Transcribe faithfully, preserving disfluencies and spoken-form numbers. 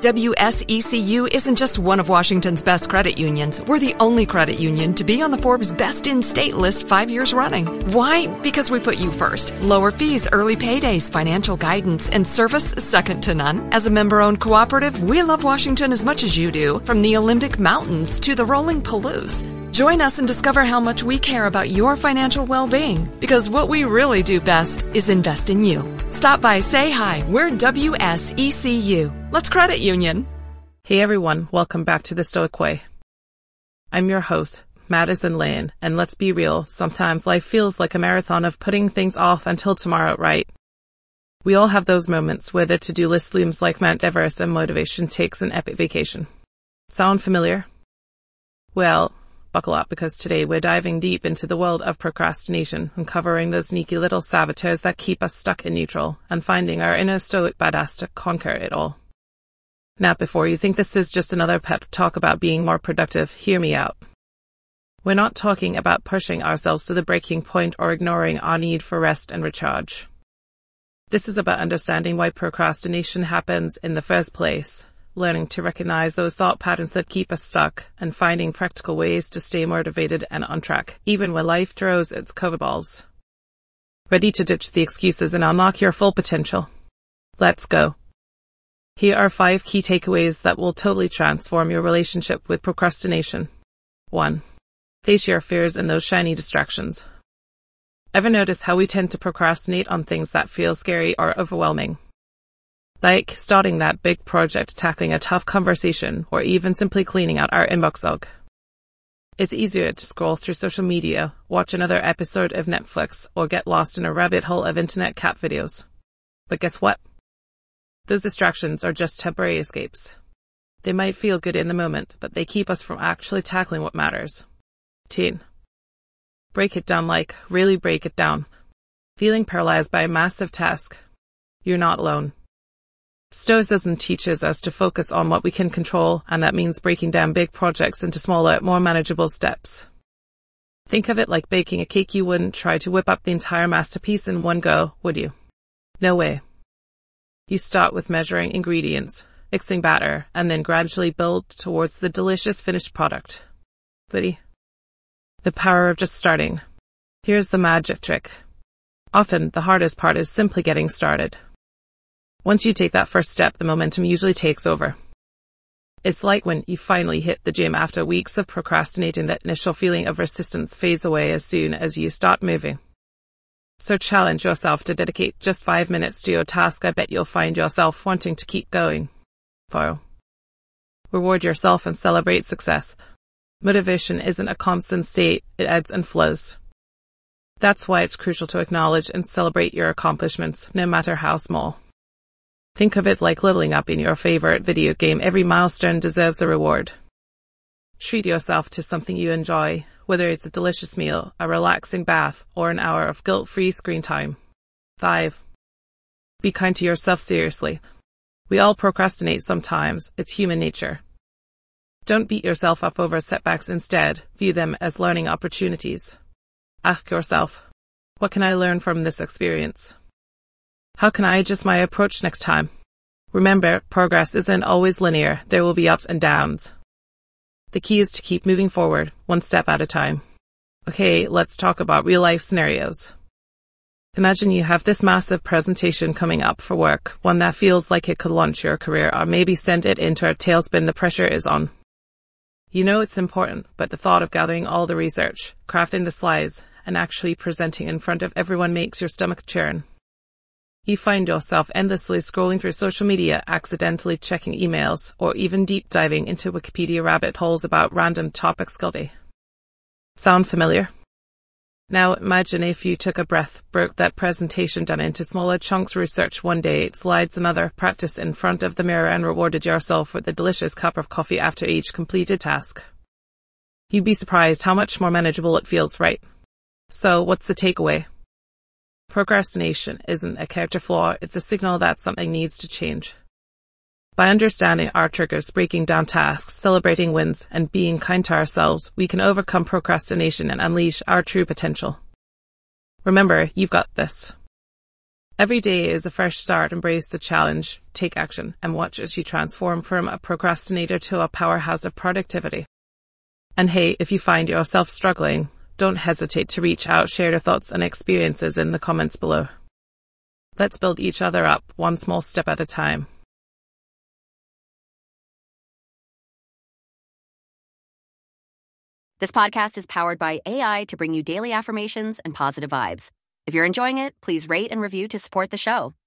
W S E C U isn't just one of Washington's best credit unions. We're the only credit union to be on the Forbes Best in State list five years running. Why? Because we put you first. Lower fees, early paydays, financial guidance, and service second to none. As a member-owned cooperative, we love Washington as much as you do, from the Olympic Mountains to the rolling Palouse. Join us and discover how much we care about your financial well-being, because what we really do best is invest in you. Stop by, say hi. We're W S E C U. Let's credit union. Hey everyone, welcome back to The Stoic Way. I'm your host, Madison Lane, and let's be real, sometimes life feels like a marathon of putting things off until tomorrow, right? We all have those moments where the to-do list looms like Mount Everest and motivation takes an epic vacation. Sound familiar? Well, buckle up, because today we're diving deep into the world of procrastination, uncovering those sneaky little saboteurs that keep us stuck in neutral, and finding our inner stoic badass to conquer it all. Now, before you think this is just another pep talk about being more productive, hear me out. We're not talking about pushing ourselves to the breaking point or ignoring our need for rest and recharge. This is about understanding why procrastination happens in the first place, learning to recognize those thought patterns that keep us stuck, and finding practical ways to stay motivated and on track, even when life throws its curveballs. Ready to ditch the excuses and unlock your full potential? Let's go. Here are five key takeaways that will totally transform your relationship with procrastination. one. Face your fears and those shiny distractions. Ever notice how we tend to procrastinate on things that feel scary or overwhelming? Like starting that big project, tackling a tough conversation, or even simply cleaning out our inbox log. It's easier to scroll through social media, watch another episode of Netflix, or get lost in a rabbit hole of internet cat videos. But guess what? Those distractions are just temporary escapes. They might feel good in the moment, but they keep us from actually tackling what matters. two. Break it down, like really break it down. Feeling paralyzed by a massive task? You're not alone. Stoicism teaches us to focus on what we can control, and that means breaking down big projects into smaller, more manageable steps. Think of it like baking a cake. You wouldn't try to whip up the entire masterpiece in one go, would you? No way. You start with measuring ingredients, mixing batter, and then gradually build towards the delicious finished product. Buddy? The power of just starting. Here's the magic trick. Often, the hardest part is simply getting started. Once you take that first step, the momentum usually takes over. It's like when you finally hit the gym after weeks of procrastinating. That initial feeling of resistance fades away as soon as you start moving. So challenge yourself to dedicate just five minutes to your task. I bet you'll find yourself wanting to keep going. four. Reward yourself and celebrate success. Motivation isn't a constant state, it ebbs and flows. That's why it's crucial to acknowledge and celebrate your accomplishments, no matter how small. Think of it like leveling up in your favorite video game. Every milestone deserves a reward. Treat yourself to something you enjoy, whether it's a delicious meal, a relaxing bath, or an hour of guilt-free screen time. five. Be kind to yourself. Seriously. We all procrastinate sometimes. It's human nature. Don't beat yourself up over setbacks. Instead, view them as learning opportunities. Ask yourself, what can I learn from this experience? How can I adjust my approach next time? Remember, progress isn't always linear. There will be ups and downs. The key is to keep moving forward, one step at a time. Okay, let's talk about real-life scenarios. Imagine you have this massive presentation coming up for work, one that feels like it could launch your career or maybe send it into a tailspin. The pressure is on. You know it's important, but the thought of gathering all the research, crafting the slides, and actually presenting in front of everyone makes your stomach churn. You find yourself endlessly scrolling through social media, accidentally checking emails, or even deep diving into Wikipedia rabbit holes about random topics. Guilty. Sound familiar? Now imagine if you took a breath, broke that presentation down into smaller chunks, research one day, slides another, practice in front of the mirror, and rewarded yourself with a delicious cup of coffee after each completed task. You'd be surprised how much more manageable it feels, right? So what's the takeaway? Procrastination isn't a character flaw, it's a signal that something needs to change. By understanding our triggers, breaking down tasks, celebrating wins, and being kind to ourselves, we can overcome procrastination and unleash our true potential. Remember, you've got this. Every day is a fresh start. Embrace the challenge, take action, and watch as you transform from a procrastinator to a powerhouse of productivity. And hey, if you find yourself struggling, don't hesitate to reach out, share your thoughts and experiences in the comments below. Let's build each other up, one small step at a time. This podcast is powered by A I to bring you daily affirmations and positive vibes. If you're enjoying it, please rate and review to support the show.